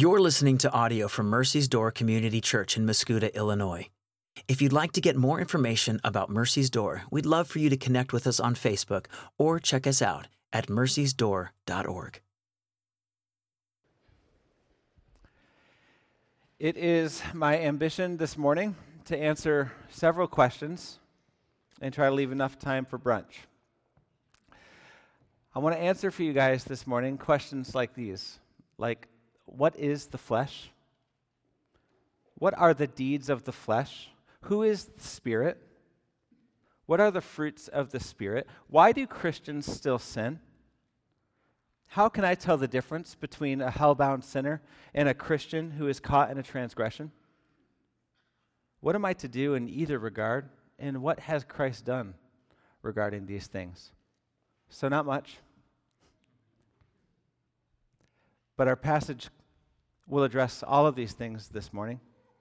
You're listening to audio from Mercy's Door Community Church in Muscuda, Illinois. If you'd like to get more information about Mercy's Door, we'd love for you to connect with us on Facebook or check us out at mercysdoor.org. It is my ambition this morning to answer several questions and try to leave enough time for brunch. I want to answer for you guys this morning questions like these, like, what is the flesh? What are the deeds of the flesh? Who is the Spirit? What are the fruits of the Spirit? Why do Christians still sin? How can I tell the difference between a hell-bound sinner and a Christian who is caught in a transgression? What am I to do in either regard? And what has Christ done regarding these things? So not much. But our passage will address all of these things this morning.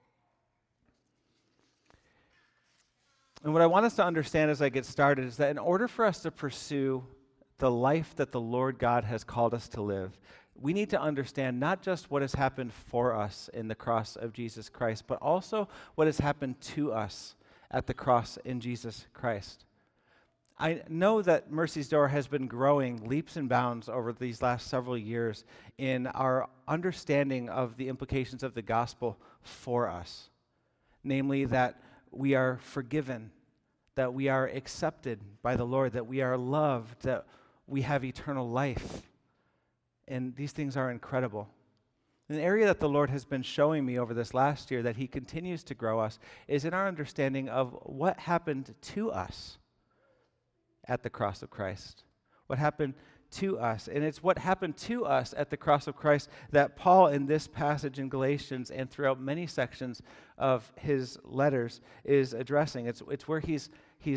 And what I want us to understand as I get started is that in order for us to pursue the life that the Lord God has called us to live, we need to understand not just what has happened for us in the cross of Jesus Christ, but also what has happened to us at the cross in Jesus Christ. I know that Mercy's Door has been growing leaps and bounds over these last several years in our understanding of the implications of the gospel for us. Namely, that we are forgiven, that we are accepted by the Lord, that we are loved, that we have eternal life. And these things are incredible. An area that the Lord has been showing me over this last year that He continues to grow us is in our understanding of what happened to us at the cross of Christ. What happened to us. And it's what happened to us at the cross of Christ that Paul in this passage in Galatians and throughout many sections of his letters is addressing. It's where he's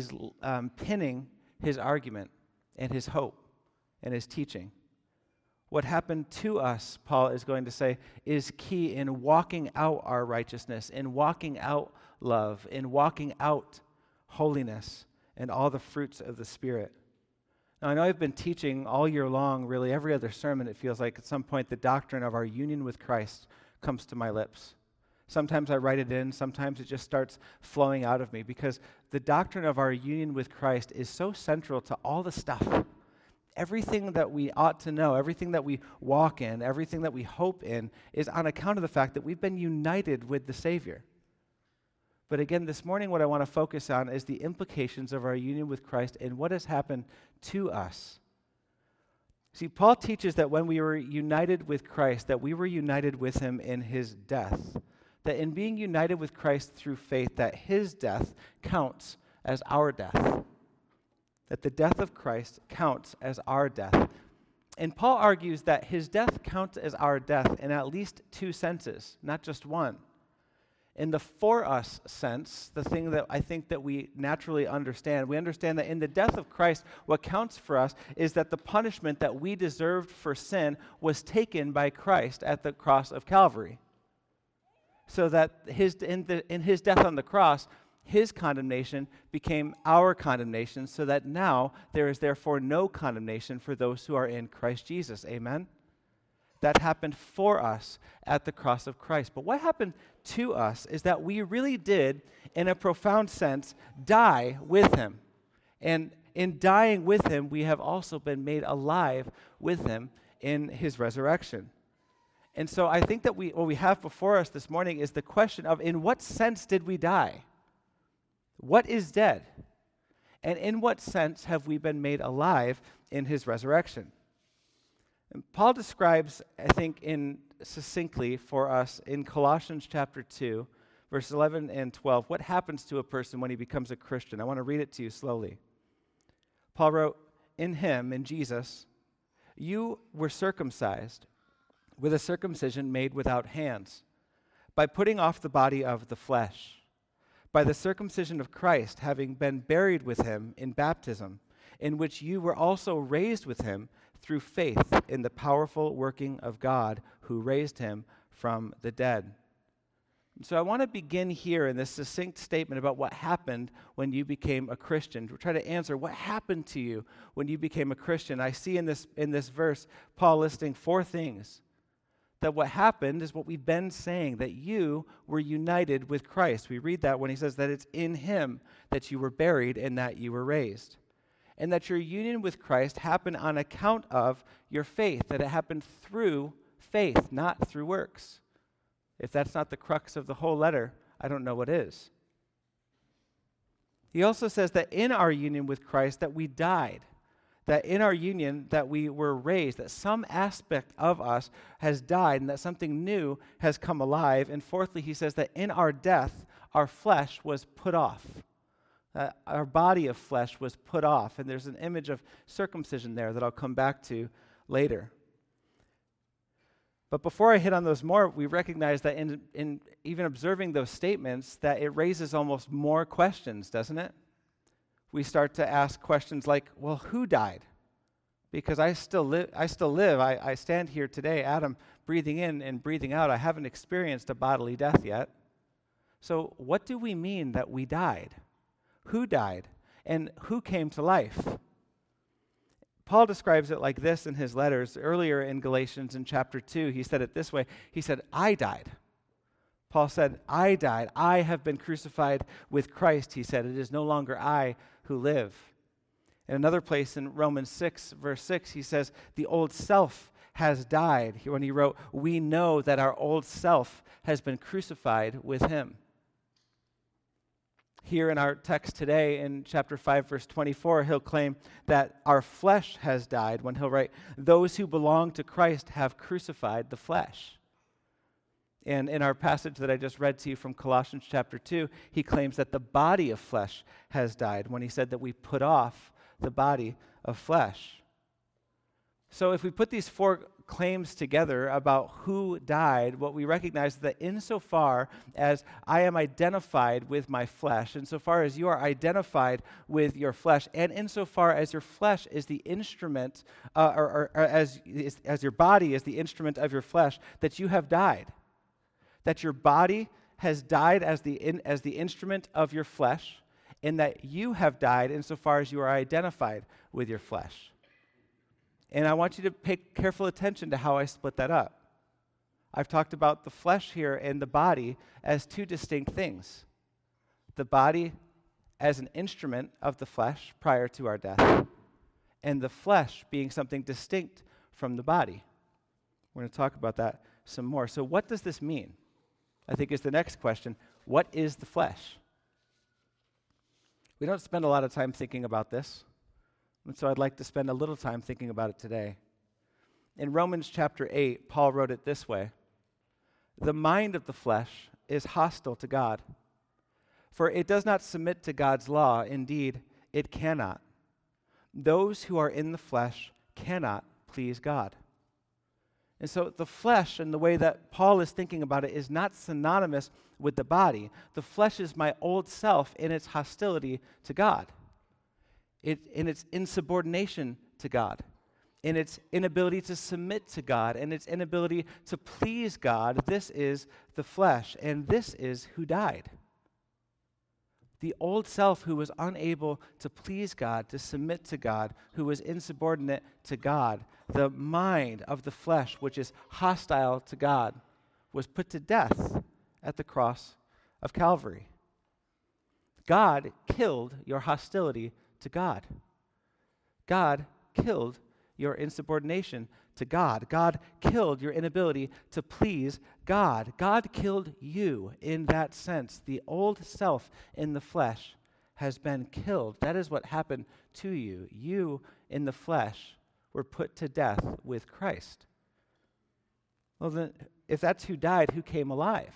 pinning his argument and his hope and his teaching. What happened to us, Paul is going to say, is key in walking out our righteousness, in walking out love, in walking out holiness, and all the fruits of the Spirit. Now, I know I've been teaching all year long, really every other sermon, it feels like at some point the doctrine of our union with Christ comes to my lips. Sometimes I write it in, sometimes it just starts flowing out of me, because the doctrine of our union with Christ is so central to all the stuff. Everything that we ought to know, everything that we walk in, everything that we hope in is on account of the fact that we've been united with the Savior. But again, this morning what I want to focus on is the implications of our union with Christ and what has happened to us. See, Paul teaches that when we were united with Christ, that we were united with Him in His death. That in being united with Christ through faith, that His death counts as our death. That the death of Christ counts as our death. And Paul argues that His death counts as our death in at least two senses, not just one. In the for us sense, the thing that I think that we naturally understand, we understand that in the death of Christ, what counts for us is that the punishment that we deserved for sin was taken by Christ at the cross of Calvary. So that in His death on the cross, His condemnation became our condemnation, so that now there is therefore no condemnation for those who are in Christ Jesus. Amen? That happened for us at the cross of Christ. But what happened to us is that we really did, in a profound sense, die with Him. And in dying with Him, we have also been made alive with Him in His resurrection. And so I think that what we have before us this morning is the question of, in what sense did we die? What is dead? And in what sense have we been made alive in His resurrection? And Paul describes, I think, succinctly for us in Colossians chapter 2, verses 11 and 12, what happens to a person when he becomes a Christian. I want to read it to you slowly. Paul wrote, "In Him, in Jesus, you were circumcised with a circumcision made without hands, by putting off the body of the flesh, by the circumcision of Christ, having been buried with Him in baptism, in which you were also raised with Him through faith in the powerful working of God who raised Him from the dead." So I want to begin here in this succinct statement about what happened when you became a Christian. We'll try to answer what happened to you when you became a Christian. I see in this verse Paul listing four things. that what happened is what we've been saying, that you were united with Christ. We read that when he says that it's in him that you were buried and that you were raised. And that your union with Christ happened on account of your faith, that it happened through faith, not through works. If that's not the crux of the whole letter, I don't know what is. He also says that in our union with Christ that we died, that in our union that we were raised, that some aspect of us has died and that something new has come alive. And fourthly, he says that in our death, our flesh was put off. Our body of flesh was put off. And there's an image of circumcision there that I'll come back to later. But before I hit on those more, we recognize that in even observing those statements, that it raises almost more questions, doesn't it? We start to ask questions like, well, who died? Because I still live. I stand here today, Adam, breathing in and breathing out. I haven't experienced a bodily death yet. So what do we mean that we died? Who died? And who came to life? Paul describes it like this in his letters. Earlier in Galatians in chapter 2, he said it this way. He said, I died. Paul said, I died. I have been crucified with Christ, he said. It is no longer I who live. In another place in Romans 6, verse 6, he says, the old self has died. When he wrote, we know that our old self has been crucified with him. Here in our text today, in chapter 5, verse 24, he'll claim that our flesh has died when he'll write, those who belong to Christ have crucified the flesh. And in our passage that I just read to you from Colossians chapter 2, he claims that the body of flesh has died when he said that we put off the body of flesh. So if we put these four claims together about who died, what we recognize is that insofar as I am identified with my flesh, insofar as you are identified with your flesh, and insofar as your flesh is the instrument, as your body is the instrument of your flesh, that you have died. That your body has died as the instrument of your flesh, and that you have died insofar as you are identified with your flesh. And I want you to pay careful attention to how I split that up. I've talked about the flesh here and the body as two distinct things. The body as an instrument of the flesh prior to our death, and the flesh being something distinct from the body. We're going to talk about that some more. So what does this mean? I think is the next question. What is the flesh? We don't spend a lot of time thinking about this. And so I'd like to spend a little time thinking about it today. In Romans chapter 8, Paul wrote it this way. The mind of the flesh is hostile to God, for it does not submit to God's law. Indeed, it cannot. Those who are in the flesh cannot please God. And so the flesh, and the way that Paul is thinking about it, is not synonymous with the body. The flesh is my old self in its hostility to God. In its insubordination to God, in its inability to submit to God, and its inability to please God. This is the flesh, and this is who died. The old self who was unable to please God, to submit to God, who was insubordinate to God, the mind of the flesh, which is hostile to God, was put to death at the cross of Calvary. God killed your hostility to God. God killed your insubordination to God. God killed your inability to please God. God killed you in that sense. The old self in the flesh has been killed. That is what happened to you. You in the flesh were put to death with Christ. Well, then, if that's who died, who came alive?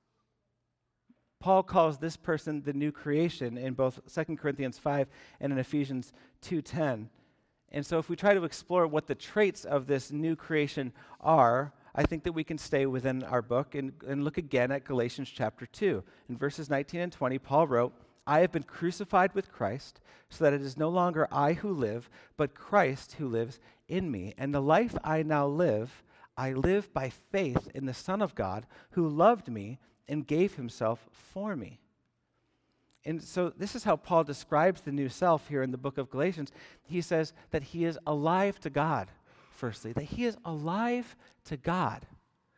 Paul calls this person the new creation in both 2 Corinthians 5 and in Ephesians 2:10. And so if we try to explore what the traits of this new creation are, I think that we can stay within our book and look again at Galatians chapter 2. In verses 19 and 20, Paul wrote, I have been crucified with Christ, so that it is no longer I who live, but Christ who lives in me. And the life I now live, I live by faith in the Son of God, who loved me and gave himself for me. And so this is how Paul describes the new self here in the book of Galatians. He says that he is alive to God, firstly, that he is alive to God.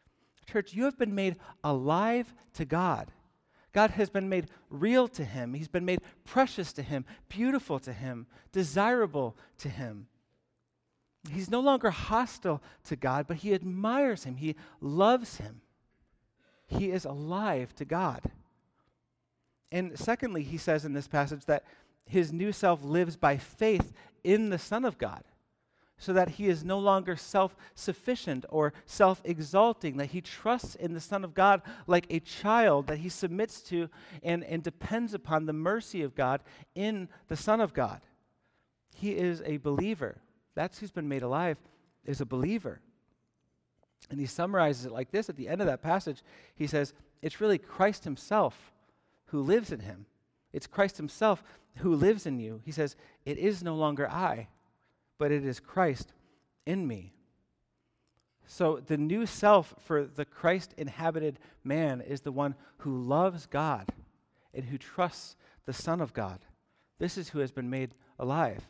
Church, you have been made alive to God. God has been made real to him. He's been made precious to him, beautiful to him, desirable to him. He's no longer hostile to God, but he admires him. He loves him. He is alive to God. And secondly, he says in this passage that his new self lives by faith in the Son of God, so that he is no longer self-sufficient or self-exalting, that he trusts in the Son of God like a child, that he submits to and depends upon the mercy of God in the Son of God. He is a believer. That's who's been made alive, is a believer. And he summarizes it like this at the end of that passage. He says, it's really Christ himself who lives in him. It's Christ himself who lives in you. He says, it is no longer I, but it is Christ in me. So the new self for the Christ-inhabited man is the one who loves God and who trusts the Son of God. This is who has been made alive.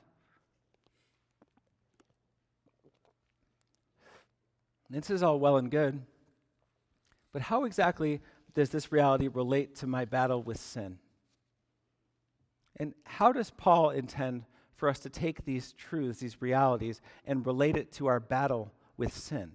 This is all well and good, but how exactly does this reality relate to my battle with sin? And how does Paul intend for us to take these truths, these realities, and relate it to our battle with sin?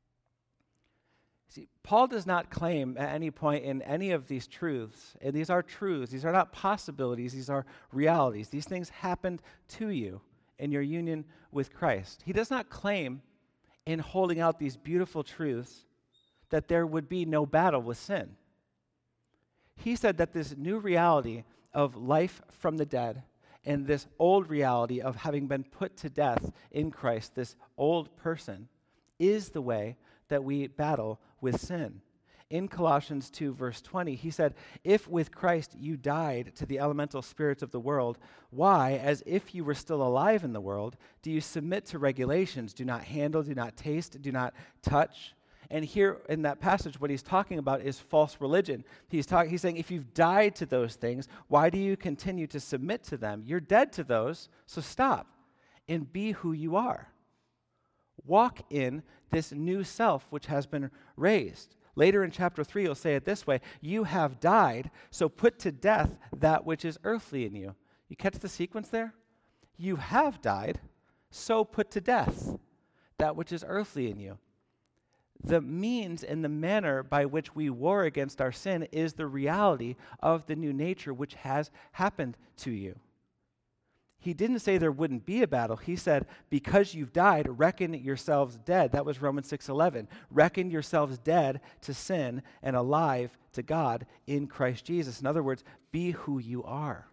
See, Paul does not claim at any point in any of these truths, and these are truths, these are not possibilities, these are realities. These things happened to you in your union with Christ. He does not claim in holding out these beautiful truths that there would be no battle with sin. He said that this new reality of life from the dead and this old reality of having been put to death in Christ, this old person, is the way that we battle with sin. In Colossians 2, verse 20, he said, if with Christ you died to the elemental spirits of the world, why, as if you were still alive in the world, do you submit to regulations? Do not handle, do not taste, do not touch. And here in that passage, what he's talking about is false religion. He's saying, if you've died to those things, why do you continue to submit to them? You're dead to those, so stop and be who you are. Walk in this new self which has been raised. Later in chapter 3, he'll say it this way, you have died, so put to death that which is earthly in you. You catch the sequence there? You have died, so put to death that which is earthly in you. The means and the manner by which we war against our sin is the reality of the new nature which has happened to you. He didn't say there wouldn't be a battle. He said, because you've died, reckon yourselves dead. That was Romans 6:11. Reckon yourselves dead to sin and alive to God in Christ Jesus. In other words, be who you are.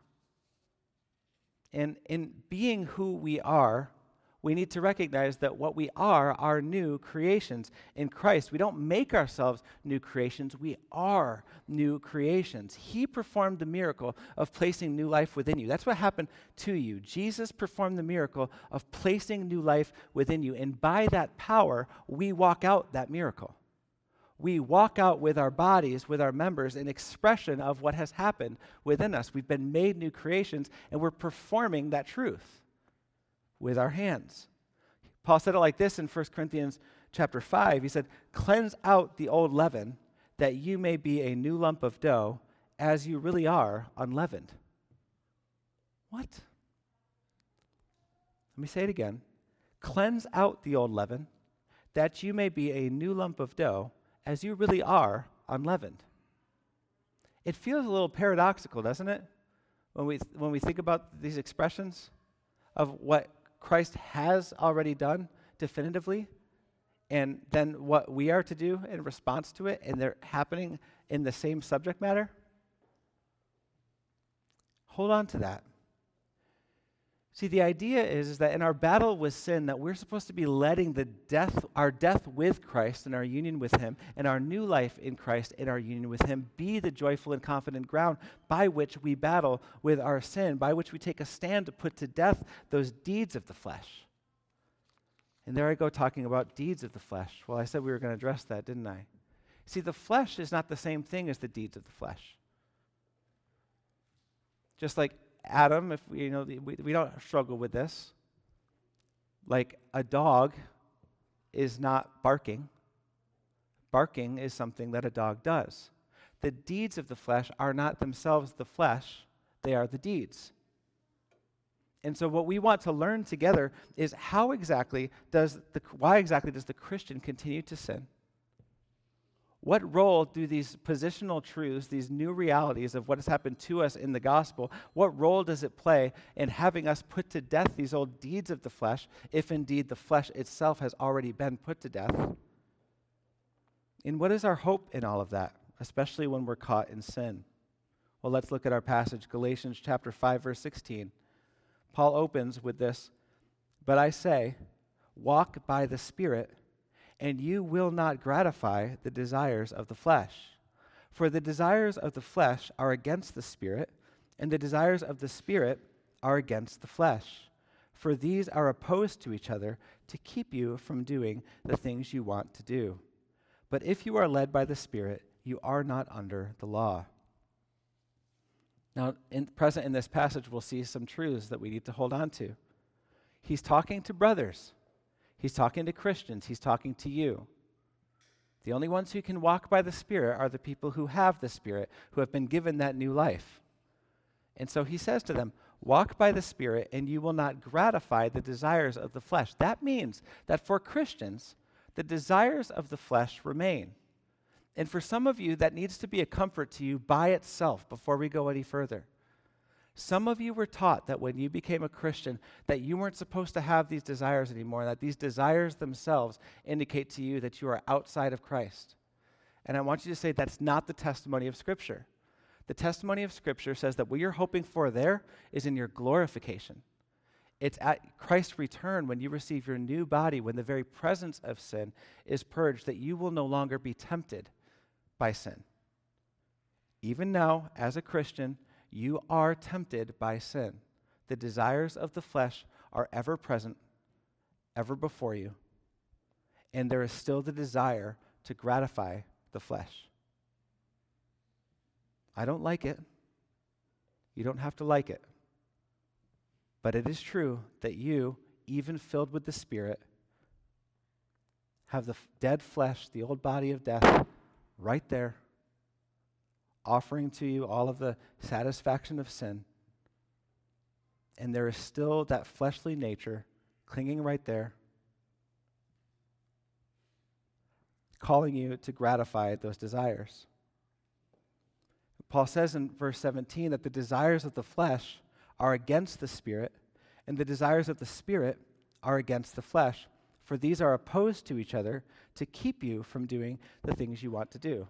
And in being who we are, we need to recognize that what we are new creations in Christ. We don't make ourselves new creations. We are new creations. He performed the miracle of placing new life within you. That's what happened to you. Jesus performed the miracle of placing new life within you. And by that power, we walk out that miracle. We walk out with our bodies, with our members, an expression of what has happened within us. We've been made new creations, and we're performing that truth with our hands. Paul said it like this in 1 Corinthians chapter 5. He said, cleanse out the old leaven, that you may be a new lump of dough, as you really are unleavened. What? Let me say it again. Cleanse out the old leaven, that you may be a new lump of dough, as you really are unleavened. It feels a little paradoxical, doesn't it? When we think about these expressions of what Christ has already done definitively, and then what we are to do in response to it, and they're happening in the same subject matter. Hold on to that. See, the idea is that in our battle with sin, that we're supposed to be letting our death with Christ and our union with him, and our new life in Christ and our union with him, be the joyful and confident ground by which we battle with our sin, by which we take a stand to put to death those deeds of the flesh. And there I go talking about deeds of the flesh. Well, I said we were going to address that, didn't I? See, the flesh is not the same thing as the deeds of the flesh. Just like Adam, if we don't struggle with this. Like a dog is not barking, Barking is something that a dog does. The deeds of the flesh are not themselves the flesh, they are the deeds. And so what we want to learn together is why exactly does the Christian continue to sin? What role do these positional truths, these new realities of what has happened to us in the gospel, what role does it play in having us put to death these old deeds of the flesh, if indeed the flesh itself has already been put to death? And what is our hope in all of that, especially when we're caught in sin? Well, let's look at our passage, Galatians chapter 5, verse 16. Paul opens with this, "But I say, walk by the Spirit, and you will not gratify the desires of the flesh. For the desires of the flesh are against the Spirit, and the desires of the Spirit are against the flesh. For these are opposed to each other to keep you from doing the things you want to do. But if you are led by the Spirit, you are not under the law." Now, present in this passage, we'll see some truths that we need to hold on to. He's talking to brothers. He's talking to Christians. He's talking to you. The only ones who can walk by the Spirit are the people who have the Spirit, who have been given that new life. And so he says to them, walk by the Spirit, and you will not gratify the desires of the flesh. That means that for Christians, the desires of the flesh remain. And for some of you, that needs to be a comfort to you by itself before we go any further. Some of you were taught that when you became a Christian, that you weren't supposed to have these desires anymore, that these desires themselves indicate to you that you are outside of Christ. And I want you to say that's not the testimony of Scripture. The testimony of Scripture says that what you're hoping for there is in your glorification. It's at Christ's return when you receive your new body, when the very presence of sin is purged, that you will no longer be tempted by sin. Even now, as a Christian, you are tempted by sin. The desires of the flesh are ever present, ever before you. And there is still the desire to gratify the flesh. I don't like it. You don't have to like it. But it is true that you, even filled with the Spirit, have the dead flesh, the old body of death, right there, offering to you all of the satisfaction of sin. And there is still that fleshly nature clinging right there, calling you to gratify those desires. Paul says in verse 17 that the desires of the flesh are against the Spirit, and the desires of the Spirit are against the flesh, for these are opposed to each other to keep you from doing the things you want to do.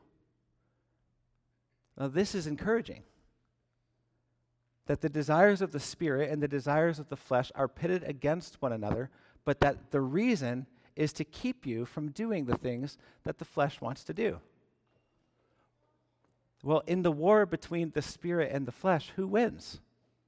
Now, this is encouraging, that the desires of the Spirit and the desires of the flesh are pitted against one another, but that the reason is to keep you from doing the things that the flesh wants to do. Well, in the war between the Spirit and the flesh, who wins?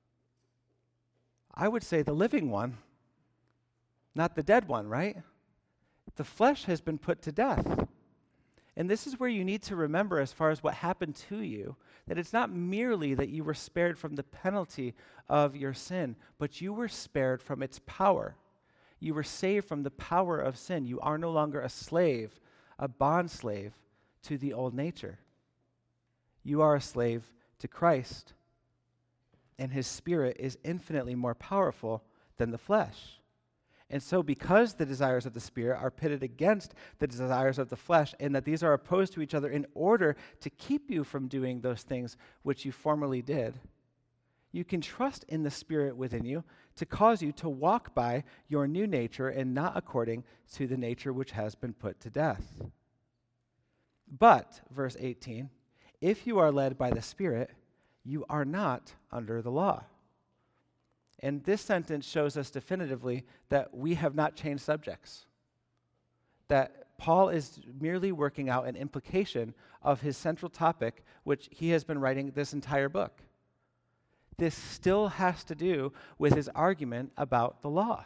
I would say the living one, not the dead one, right? The flesh has been put to death. And this is where you need to remember, as far as what happened to you, that it's not merely that you were spared from the penalty of your sin, but you were spared from its power. You were saved from the power of sin. You are no longer a slave, a bond slave to the old nature. You are a slave to Christ, and his Spirit is infinitely more powerful than the flesh. And so because the desires of the Spirit are pitted against the desires of the flesh, and that these are opposed to each other in order to keep you from doing those things which you formerly did, you can trust in the Spirit within you to cause you to walk by your new nature and not according to the nature which has been put to death. But, verse 18, if you are led by the Spirit, you are not under the law. And this sentence shows us definitively that we have not changed subjects. That Paul is merely working out an implication of his central topic, which he has been writing this entire book. This still has to do with his argument about the law.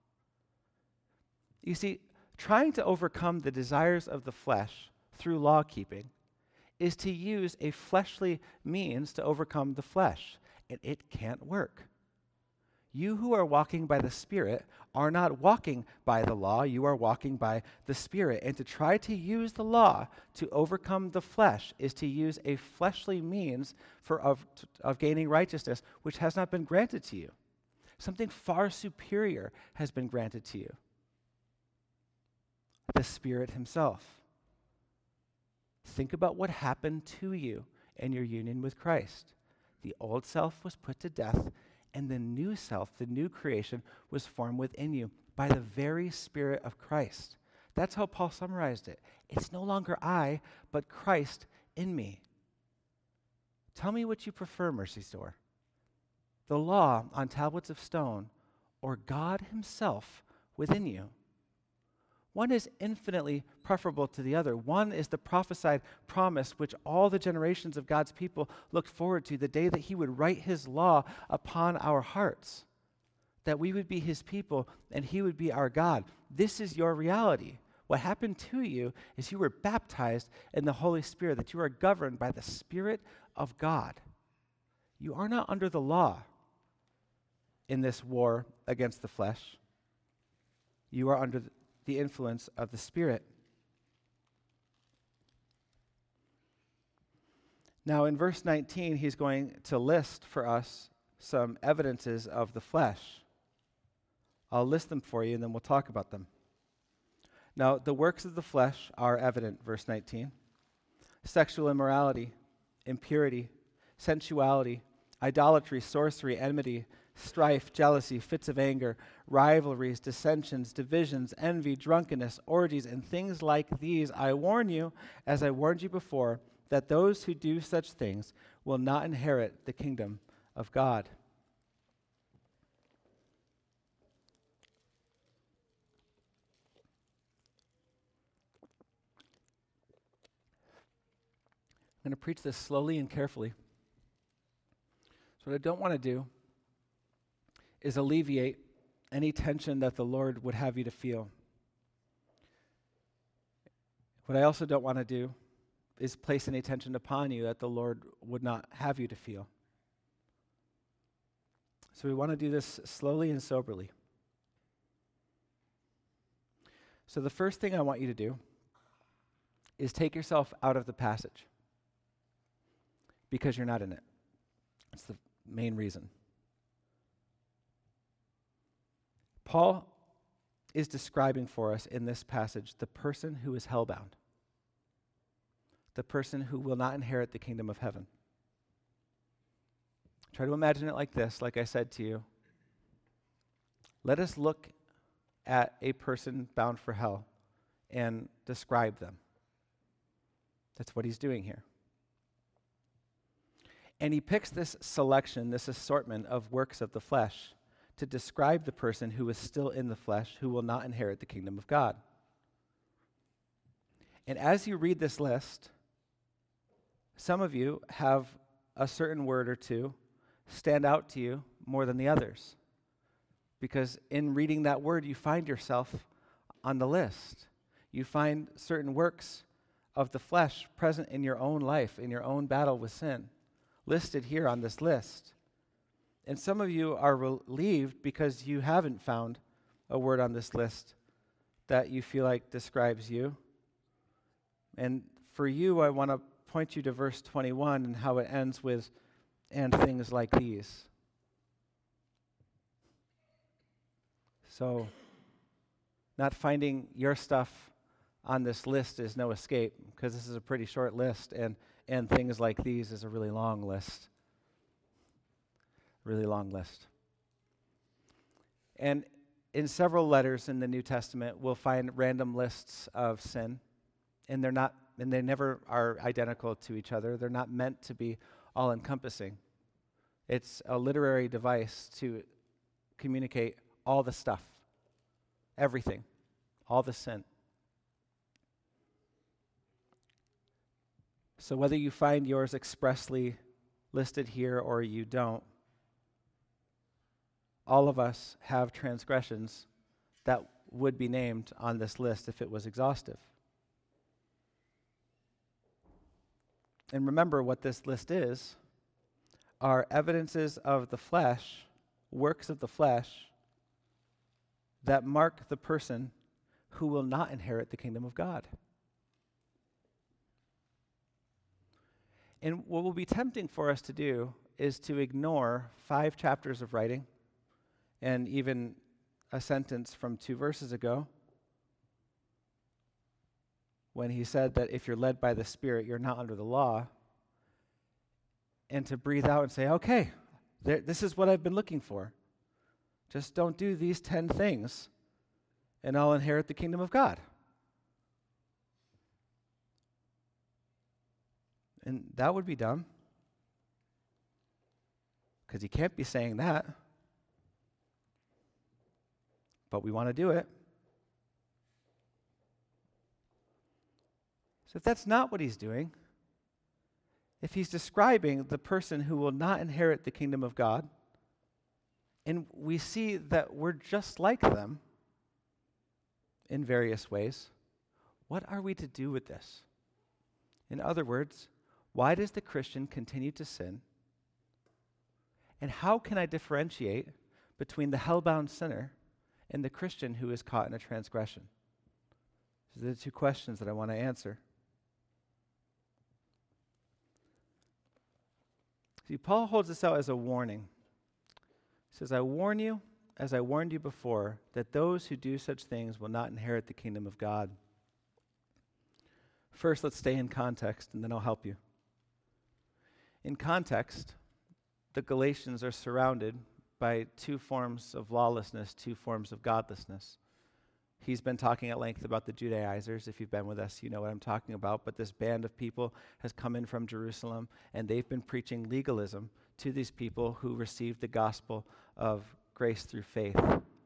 You see, trying to overcome the desires of the flesh through law keeping is to use a fleshly means to overcome the flesh, and it can't work. You who are walking by the Spirit are not walking by the law, you are walking by the Spirit. And to try to use the law to overcome the flesh is to use a fleshly means of gaining righteousness, which has not been granted to you. Something far superior has been granted to you. The Spirit himself. Think about what happened to you in your union with Christ. The old self was put to death, and the new self, the new creation, was formed within you by the very Spirit of Christ. That's how Paul summarized it. It's no longer I, but Christ in me. Tell me what you prefer, Mercy's Door. The law on tablets of stone, or God himself within you. One is infinitely preferable to the other. One is the prophesied promise which all the generations of God's people looked forward to, the day that he would write his law upon our hearts, that we would be his people and he would be our God. This is your reality. What happened to you is you were baptized in the Holy Spirit, that you are governed by the Spirit of God. You are not under the law in this war against the flesh. You are under the influence of the Spirit. Now, in verse 19, he's going to list for us some evidences of the flesh. I'll list them for you, and then we'll talk about them. Now, the works of the flesh are evident, verse 19. Sexual immorality, impurity, sensuality, idolatry, sorcery, enmity, strife, jealousy, fits of anger, rivalries, dissensions, divisions, envy, drunkenness, orgies, and things like these. I warn you, as I warned you before, that those who do such things will not inherit the kingdom of God. I'm going to preach this slowly and carefully. So what I don't want to do is alleviate any tension that the Lord would have you to feel. What I also don't want to do is place any tension upon you that the Lord would not have you to feel. So we want to do this slowly and soberly. So the first thing I want you to do is take yourself out of the passage, because you're not in it. That's the main reason. Paul is describing for us in this passage the person who is hellbound, the person who will not inherit the kingdom of heaven. Try to imagine it like this, like I said to you. Let us look at a person bound for hell and describe them. That's what he's doing here. And he picks this selection, this assortment of works of the flesh to describe the person who is still in the flesh, who will not inherit the kingdom of God. And as you read this list, some of you have a certain word or two stand out to you more than the others, because in reading that word, you find yourself on the list. You find certain works of the flesh present in your own life, in your own battle with sin, listed here on this list. And some of you are relieved because you haven't found a word on this list that you feel like describes you. And for you, I want to point you to verse 21 and how it ends with, and things like these. So, not finding your stuff on this list is no escape, because this is a pretty short list, and things like these is a really long list. Really long list. And in several letters in the New Testament, we'll find random lists of sin, and they never are identical to each other. They're not meant to be all-encompassing. It's a literary device to communicate all the stuff, everything, all the sin. So whether you find yours expressly listed here or you don't, all of us have transgressions that would be named on this list if it was exhaustive. And remember, what this list is are evidences of the flesh works of the flesh that mark the person who will not inherit the kingdom of God. And what will be tempting for us to do is to ignore 5 chapters of writing and even a sentence from 2 verses ago when he said that if you're led by the Spirit, you're not under the law, and to breathe out and say, okay, this is what I've been looking for. Just don't do these 10 things, and I'll inherit the kingdom of God. And that would be dumb, because he can't be saying that. But we want to do it. So if that's not what he's doing, if he's describing the person who will not inherit the kingdom of God, and we see that we're just like them in various ways, what are we to do with this? In other words, why does the Christian continue to sin? And how can I differentiate between the hell-bound sinner and the Christian who is caught in a transgression? These are the 2 questions that I want to answer. See, Paul holds this out as a warning. He says, I warn you, as I warned you before, that those who do such things will not inherit the kingdom of God. First, let's stay in context, and then I'll help you. In context, the Galatians are surrounded by 2 forms of lawlessness, 2 forms of godlessness. He's been talking at length about the Judaizers. If you've been with us, you know what I'm talking about. But this band of people has come in from Jerusalem, and they've been preaching legalism to these people who received the gospel of grace through faith.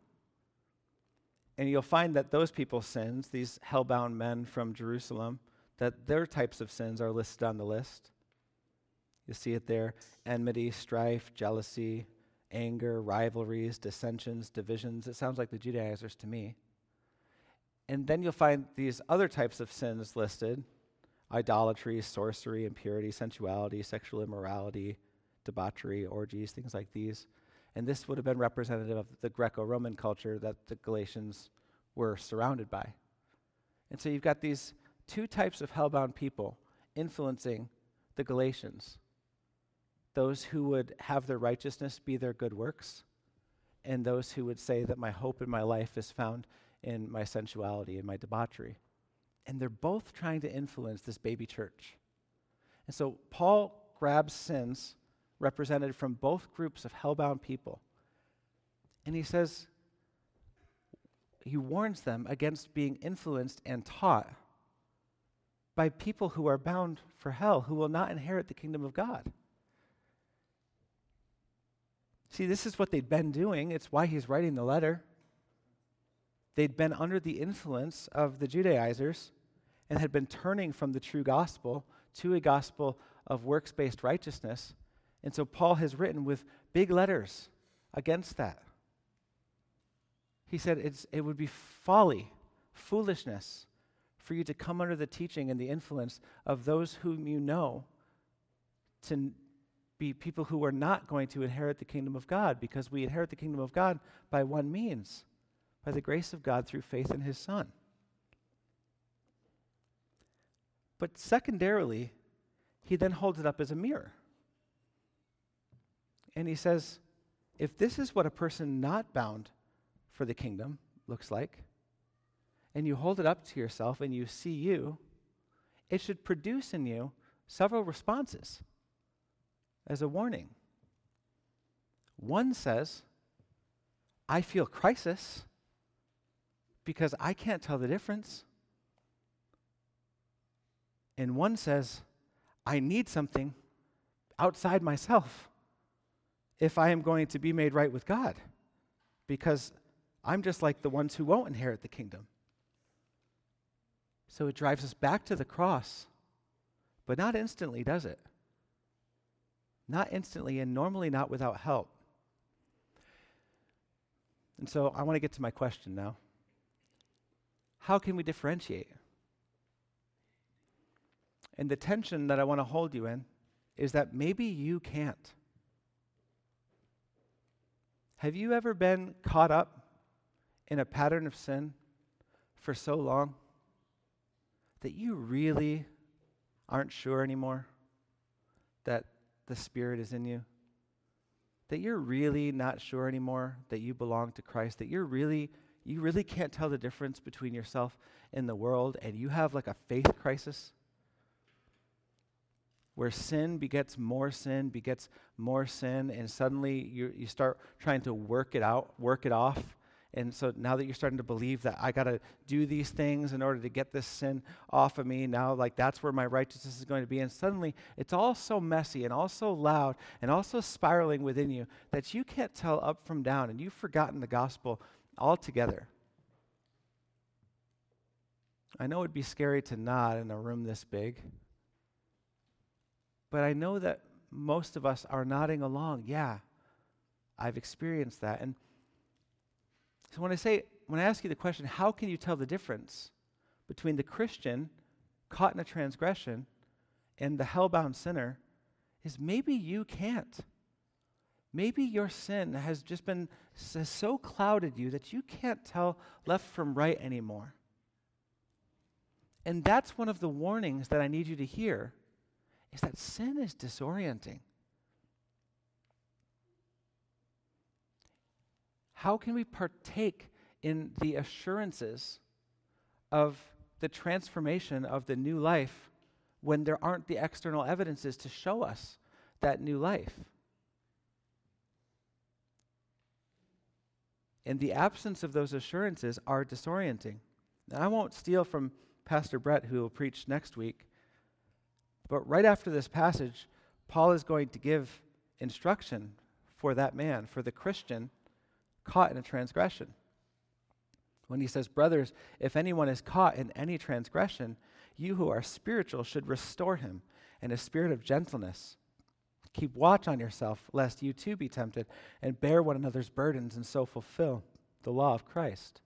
And you'll find that those people's sins, these hell-bound men from Jerusalem, that their types of sins are listed on the list. You see it there: enmity, strife, jealousy, anger, rivalries, dissensions, divisions. It sounds like the Judaizers to me. And then you'll find these other types of sins listed: idolatry, sorcery, impurity, sensuality, sexual immorality, debauchery, orgies, things like these. And this would have been representative of the Greco-Roman culture that the Galatians were surrounded by. And so you've got these 2 types of hell-bound people influencing the Galatians: those who would have their righteousness be their good works, and those who would say that my hope in my life is found in my sensuality and my debauchery. And they're both trying to influence this baby church. And so Paul grabs sins represented from both groups of hell-bound people, and he says, he warns them against being influenced and taught by people who are bound for hell, who will not inherit the kingdom of God. See, this is what they'd been doing. It's why he's writing the letter. They'd been under the influence of the Judaizers and had been turning from the true gospel to a gospel of works-based righteousness. And so Paul has written with big letters against that. He said it would be folly, foolishness, for you to come under the teaching and the influence of those whom you know to be people who are not going to inherit the kingdom of God, because we inherit the kingdom of God by one means, by the grace of God through faith in his Son. But secondarily, he then holds it up as a mirror. And he says, if this is what a person not bound for the kingdom looks like, and you hold it up to yourself and you see you, it should produce in you several responses as a warning. One says, I feel crisis because I can't tell the difference. And one says, I need something outside myself if I am going to be made right with God, because I'm just like the ones who won't inherit the kingdom. So it drives us back to the cross, but not instantly, does it? Not instantly, and normally not without help. And so I want to get to my question now. How can we differentiate? And the tension that I want to hold you in is that maybe you can't. Have you ever been caught up in a pattern of sin for so long that you really aren't sure anymore that the Spirit is in you? That you're really not sure anymore that you belong to Christ? That you really can't tell the difference between yourself and the world, and you have like a faith crisis? Where sin begets more sin, and suddenly you start trying to work it off. And so now that you're starting to believe that I got to do these things in order to get this sin off of me, now like that's where my righteousness is going to be. And suddenly it's all so messy and all so loud and also spiraling within you that you can't tell up from down, and you've forgotten the gospel altogether. I know it'd be scary to nod in a room this big, but I know that most of us are nodding along. Yeah, I've experienced that. And so when I ask you the question, how can you tell the difference between the Christian caught in a transgression and the hell-bound sinner, is maybe you can't. Maybe your sin has so clouded you that you can't tell left from right anymore. And that's one of the warnings that I need you to hear, is that sin is disorienting. How can we partake in the assurances of the transformation of the new life when there aren't the external evidences to show us that new life? And the absence of those assurances are disorienting. Now, I won't steal from Pastor Brett, who will preach next week, but right after this passage, Paul is going to give instruction for that man, for the Christian caught in a transgression. When he says, brothers, if anyone is caught in any transgression, you who are spiritual should restore him in a spirit of gentleness. Keep watch on yourself, lest you too be tempted, and bear one another's burdens, and so fulfill the law of Christ.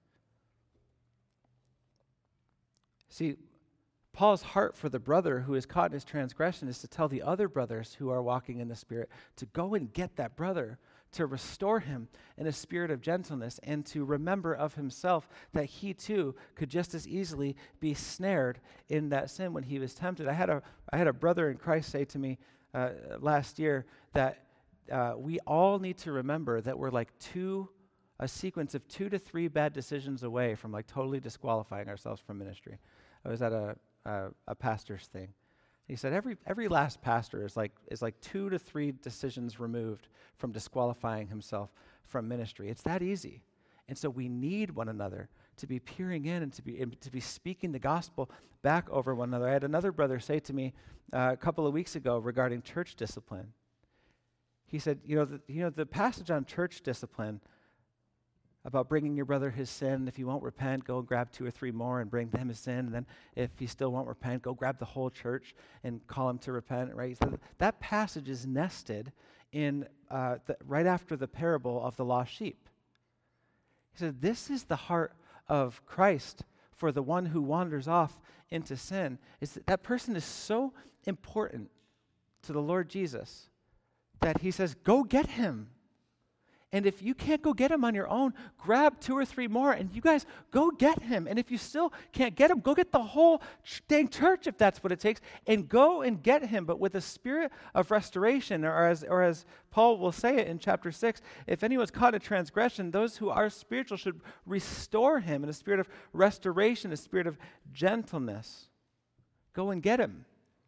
See, Paul's heart for the brother who is caught in his transgression is to tell the other brothers who are walking in the Spirit to go and get that brother, to restore him in a spirit of gentleness, and to remember of himself that he too could just as easily be snared in that sin when he was tempted. I had a brother in Christ say to me last year that we all need to remember that we're like a sequence of 2 to 3 bad decisions away from like totally disqualifying ourselves from ministry. I was at a pastor's thing. He said every last pastor is like 2 to 3 decisions removed from disqualifying himself from ministry. It's that easy. And so we need one another to be peering in and to be speaking the gospel back over one another. I had another brother say to me a couple of weeks ago regarding church discipline. He said, the passage on church discipline about bringing your brother his sin. If he won't repent, go and grab 2 or 3 more and bring them his sin. And then if he still won't repent, go grab the whole church and call him to repent, right? So that passage is nested in right after the parable of the lost sheep. He said, this is the heart of Christ for the one who wanders off into sin. Is that person is so important to the Lord Jesus that he says, go get him. And if you can't go get him on your own, grab 2 or 3 more, and you guys go get him. And if you still can't get him, go get the whole dang church if that's what it takes, and go and get him, but with a spirit of restoration, or as Paul will say it in chapter 6, if anyone's caught in transgression, those who are spiritual should restore him in a spirit of restoration, a spirit of gentleness. Go and get him.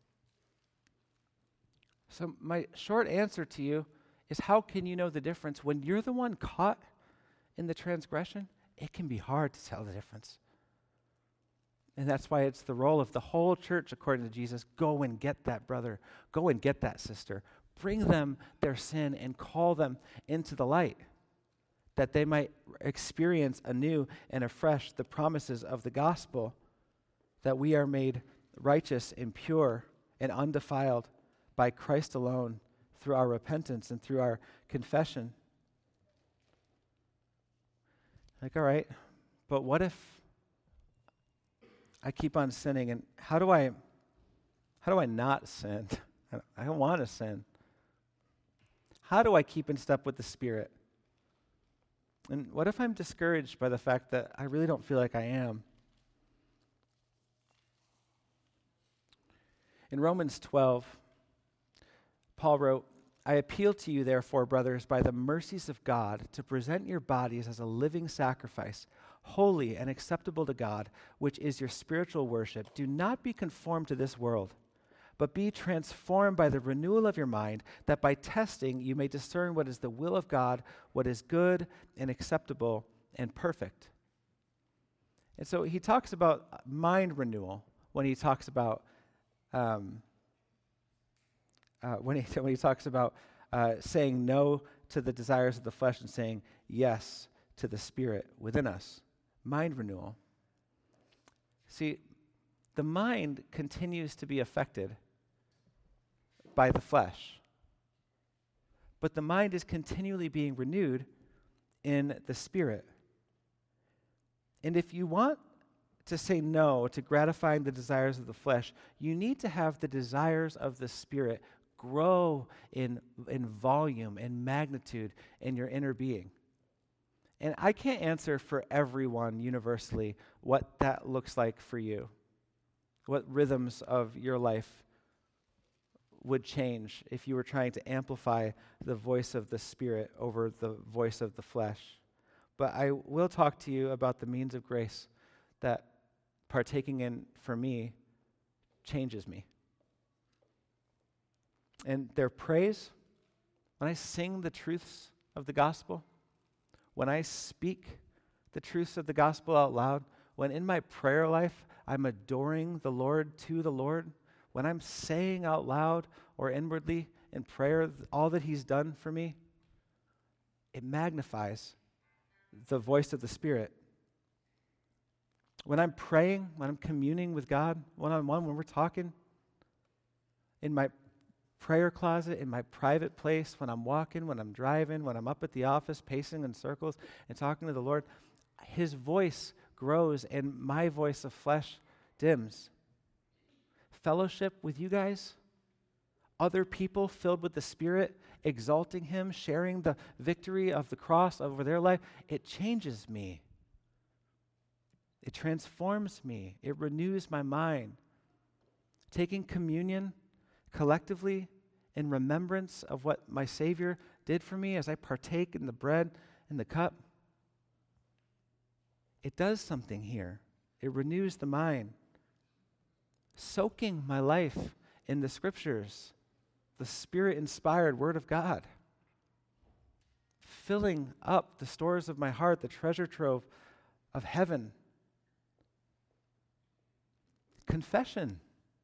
So my short answer to you is, how can you know the difference? When you're the one caught in the transgression, it can be hard to tell the difference. And that's why it's the role of the whole church, according to Jesus, go and get that brother, go and get that sister, bring them their sin and call them into the light, that they might experience anew and afresh the promises of the gospel, that we are made righteous and pure and undefiled by Christ alone, through our repentance and through our confession. Like, all right, but what if I keep on sinning, and how do I not sin? I don't want to sin. How do I keep in step with the Spirit? And what if I'm discouraged by the fact that I really don't feel like I am? In Romans 12, Paul wrote, I appeal to you, therefore, brothers, by the mercies of God, to present your bodies as a living sacrifice, holy and acceptable to God, which is your spiritual worship. Do not be conformed to this world, but be transformed by the renewal of your mind, that by testing you may discern what is the will of God, what is good and acceptable and perfect. And so he talks about mind renewal when he talks about when he talks about saying no to the desires of the flesh and saying yes to the Spirit within us. Mind renewal. See, the mind continues to be affected by the flesh, but the mind is continually being renewed in the Spirit. And if you want to say no to gratifying the desires of the flesh, you need to have the desires of the Spirit grow in volume and magnitude in your inner being. And I can't answer for everyone universally what that looks like for you, what rhythms of your life would change if you were trying to amplify the voice of the Spirit over the voice of the flesh. But I will talk to you about the means of grace that partaking in, for me, changes me. And their praise, when I sing the truths of the gospel, when I speak the truths of the gospel out loud, when in my prayer life I'm adoring the Lord to the Lord, when I'm saying out loud or inwardly in prayer all that He's done for me, it magnifies the voice of the Spirit. When I'm praying, when I'm communing with God one-on-one, when we're talking, in my prayer closet, in my private place, when I'm walking, when I'm driving, when I'm up at the office, pacing in circles and talking to the Lord, His voice grows and my voice of flesh dims. Fellowship with you guys, other people filled with the Spirit, exalting Him, sharing the victory of the cross over their life, it changes me. It transforms me. It renews my mind. Taking communion collectively in remembrance of what my Savior did for me as I partake in the bread and the cup, it does something here. It renews the mind. Soaking my life in the Scriptures, the Spirit-inspired Word of God, filling up the stores of my heart, the treasure trove of heaven. Confession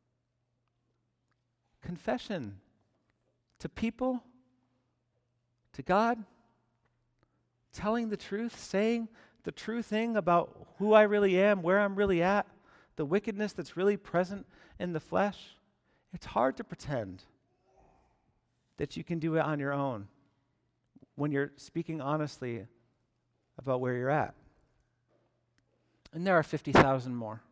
to people, to God, telling the truth, saying the true thing about who I really am, where I'm really at, the wickedness that's really present in the flesh. It's hard to pretend that you can do it on your own when you're speaking honestly about where you're at. And there are 50,000 more.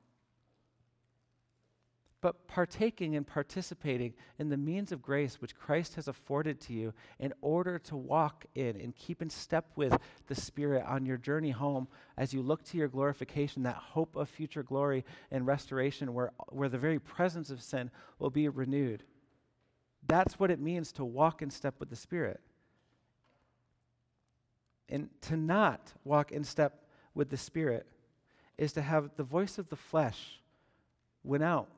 But partaking and participating in the means of grace which Christ has afforded to you in order to walk in and keep in step with the Spirit on your journey home as you look to your glorification, that hope of future glory and restoration where the very presence of sin will be renewed. That's what it means to walk in step with the Spirit. And to not walk in step with the Spirit is to have the voice of the flesh win out,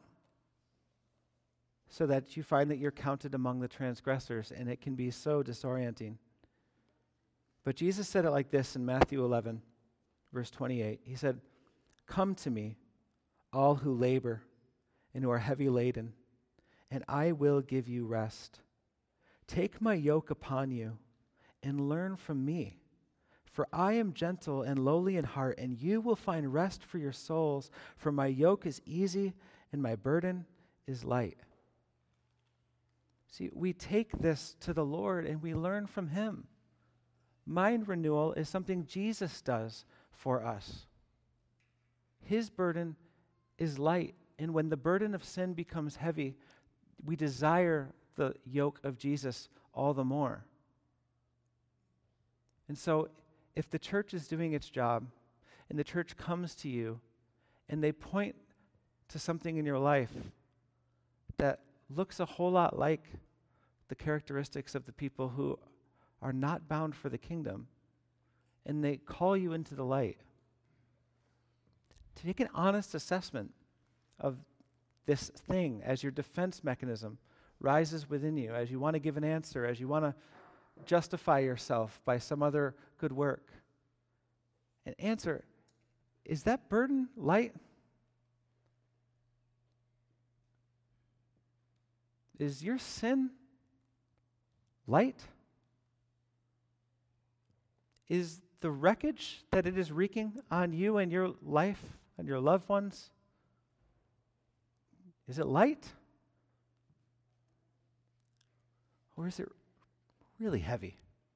so that you find that you're counted among the transgressors, and it can be so disorienting. But Jesus said it like this in Matthew 11, verse 28. He said, "Come to me, all who labor and who are heavy laden, and I will give you rest. Take my yoke upon you and learn from me, for I am gentle and lowly in heart, and you will find rest for your souls, for my yoke is easy and my burden is light." See, we take this to the Lord and we learn from Him. Mind renewal is something Jesus does for us. His burden is light, and when the burden of sin becomes heavy, we desire the yoke of Jesus all the more. And so, if the church is doing its job and the church comes to you and they point to something in your life that looks a whole lot like the characteristics of the people who are not bound for the kingdom, and they call you into the light, to take an honest assessment of this thing as your defense mechanism rises within you, as you want to give an answer, as you want to justify yourself by some other good work. And answer, is that burden light? Is your sin light? Is the wreckage that it is wreaking on you and your life and your loved ones, is it light? Or is it really heavy?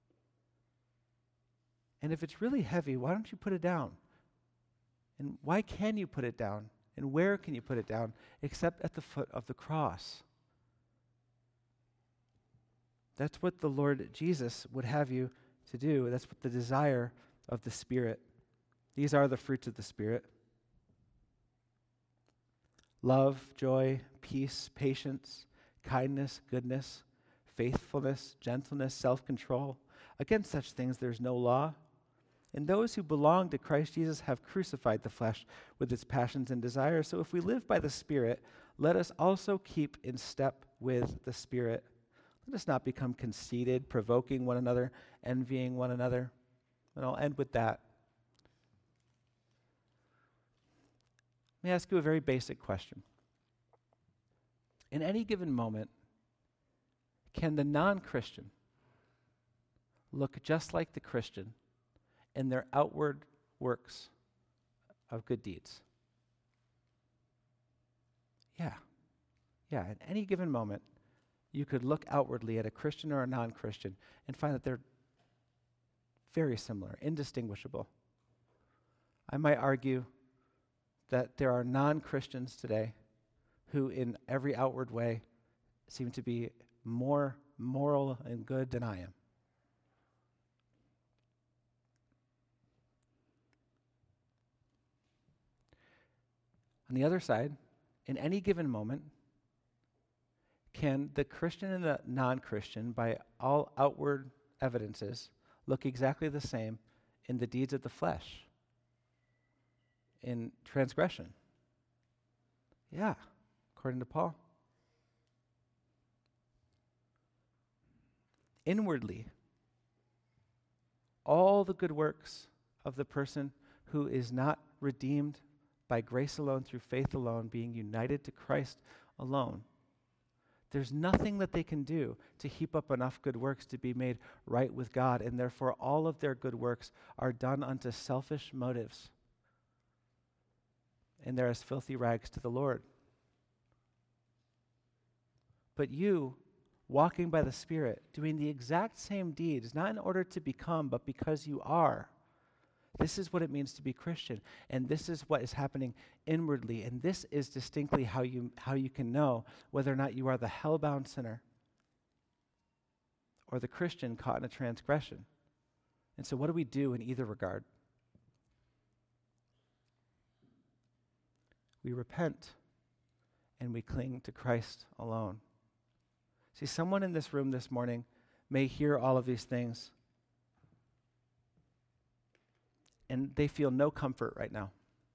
And if it's really heavy, why don't you put it down? And why can you put it down? And where can you put it down except at the foot of the cross? That's what the Lord Jesus would have you to do. That's what the desire of the Spirit. These are the fruits of the Spirit: love, joy, peace, patience, kindness, goodness, faithfulness, gentleness, self-control. Against such things there's no law. And those who belong to Christ Jesus have crucified the flesh with its passions and desires. So if we live by the Spirit, let us also keep in step with the Spirit. Let us not become conceited, provoking one another, envying one another. And I'll end with that. Let me ask you a very basic question. In any given moment, can the non-Christian look just like the Christian in their outward works of good deeds? Yeah. At any given moment, you could look outwardly at a Christian or a non-Christian and find that they're very similar, indistinguishable. I might argue that there are non-Christians today who in every outward way seem to be more moral and good than I am. On the other side, in any given moment, can the Christian and the non-Christian, by all outward evidences, look exactly the same in the deeds of the flesh, in transgression? Yeah, according to Paul. Inwardly, all the good works of the person who is not redeemed by grace alone, through faith alone, being united to Christ alone. There's nothing that they can do to heap up enough good works to be made right with God, and therefore all of their good works are done unto selfish motives. And they're as filthy rags to the Lord. But you, walking by the Spirit, doing the exact same deeds, not in order to become, but because you are. This is what it means to be Christian, and this is what is happening inwardly, and this is distinctly how you can know whether or not you are the hell-bound sinner or the Christian caught in a transgression. And so what do we do in either regard? We repent, and we cling to Christ alone. See, someone in this room this morning may hear all of these things, and they feel no comfort right now.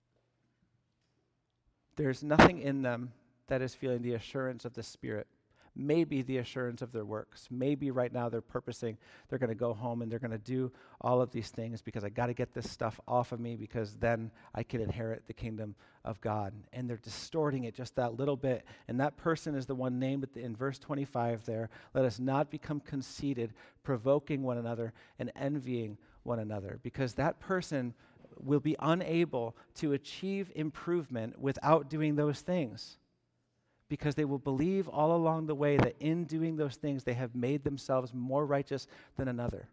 There's nothing in them that is feeling the assurance of the Spirit. Maybe the assurance of their works. Maybe right now they're purposing they're going to go home and they're going to do all of these things because I got to get this stuff off of me because then I can inherit the kingdom of God. And they're distorting it just that little bit. And that person is the one named in verse 25 there. Let us not become conceited, provoking one another and envying one another, because that person will be unable to achieve improvement without doing those things, because they will believe all along the way that in doing those things they have made themselves more righteous than another.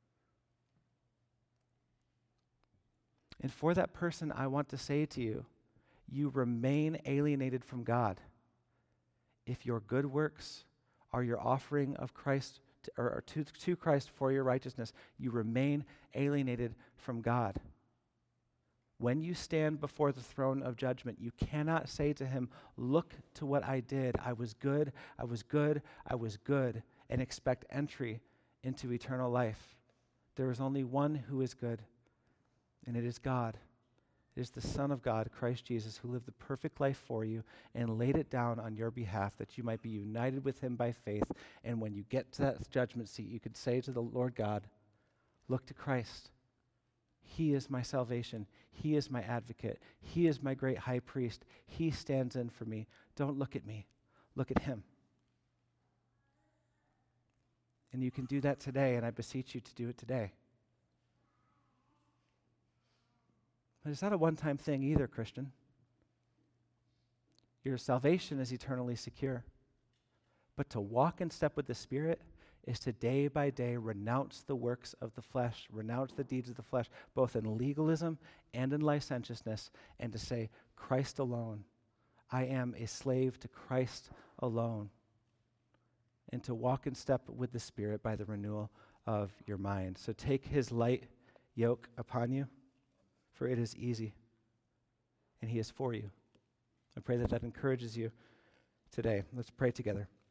And for that person, I want to say to you, you remain alienated from God if your good works are your offering of Christ to Christ for your righteousness, you remain alienated from God. When you stand before the throne of judgment, you cannot say to him, look to what I did. I was good, I was good, I was good, and expect entry into eternal life. There is only one who is good, and it is God. It is the Son of God, Christ Jesus, who lived the perfect life for you and laid it down on your behalf that you might be united with him by faith. And when you get to that judgment seat, you could say to the Lord God, look to Christ. He is my salvation. He is my advocate. He is my great high priest. He stands in for me. Don't look at me. Look at him. And you can do that today, and I beseech you to do it today. But it's not a one-time thing either, Christian. Your salvation is eternally secure. But to walk in step with the Spirit is to day by day renounce the works of the flesh, renounce the deeds of the flesh, both in legalism and in licentiousness, and to say, Christ alone. I am a slave to Christ alone. And to walk in step with the Spirit by the renewal of your mind. So take his light yoke upon you, for it is easy, and he is for you. I pray that that encourages you today. Let's pray together.